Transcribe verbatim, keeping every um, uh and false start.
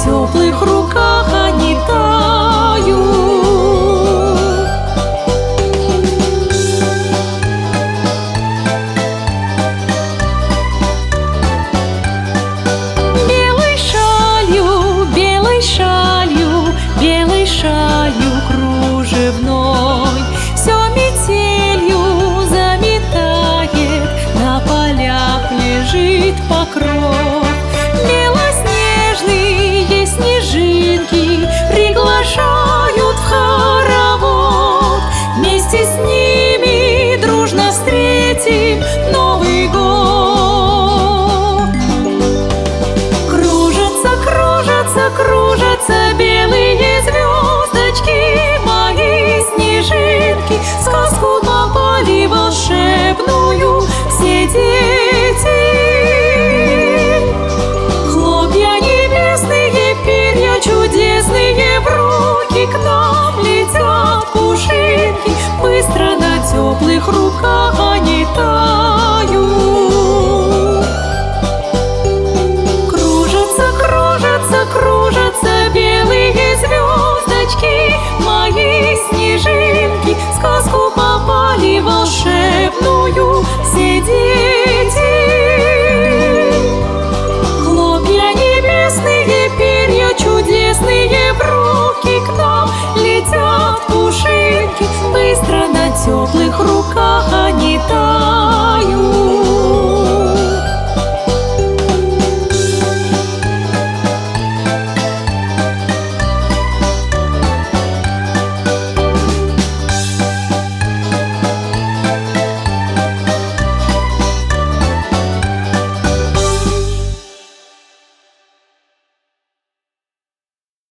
теплых руках они тают. Белой шалью, белой шалью, белой шалью кружевной все метелью заметает, на полях лежит покров. Белоснежные снежинки приглашают в хоровод. Вместе с ними дружно встретим Новый год. Кружатся, кружатся, кружатся белые звездочки, мои снежинки, сказку попали волшебную все дети. Хлопья небесные, перья чудесные, в руки к нам летят пушинки, быстро на теплых руках они тают.